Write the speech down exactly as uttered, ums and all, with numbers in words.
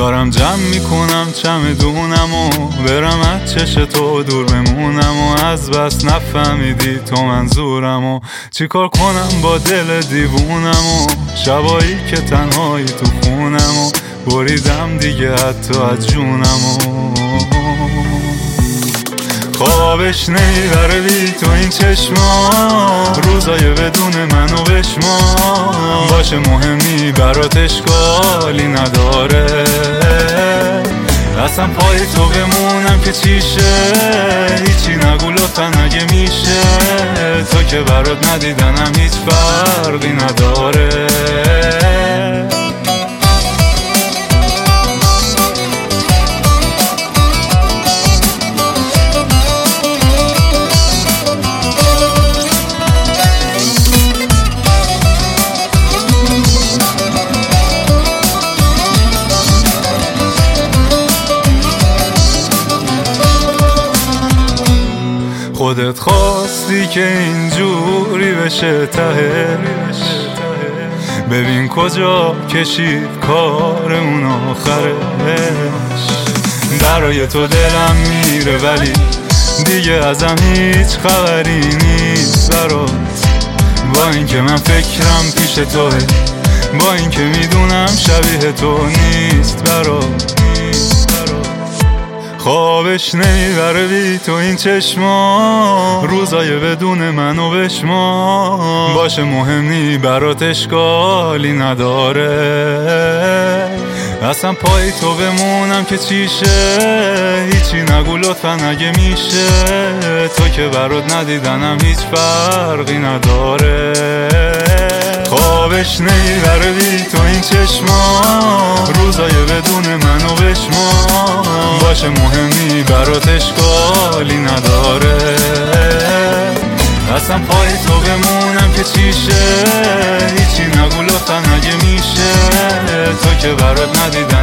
دارم جمع میکنم چمدونم و برم از چش تو دور بمونم و از بس نفهمیدی تو منظورم و چیکار کنم با دل دیوونم و شبایی که تنهایی تو خونم و بریدم دیگه حتی از جونم و خوابش نمیبره بی تو این چشما روزای بدون منو بشما باشه مهمی برات اشکالی نداره اصلا پای تو بمونم که چیشه هیچی نگو لطفا اگه میشه تو که برات ندیدنم هیچ فرقی نداره خودت خواستی که اینجوری بشه ته ببین کجا کشید کارمون آخرش برای تو دلم میره ولی دیگه ازم هیچ خبری نیست برات با اینکه من فکرم پیش توه با اینکه میدونم شبیه تو نیست برات خوابش نمیبره بی تو این چشما روزای بدون منو بشما باشه مهمی برات اشکالی نداره اصلا پای تو بمونم که چیشه هیچی نگو لطفا اگه میشه تو که برات ندیدنم هیچ فرقی نداره خوابش نمیبره بی تو این چشما روزای بدون منو بشما باشه مهمی برات اشکالی نداره اصلا پای تو بمونم که چیشه هیچی نگو لطفا اگه میشه تو که برات ندیدن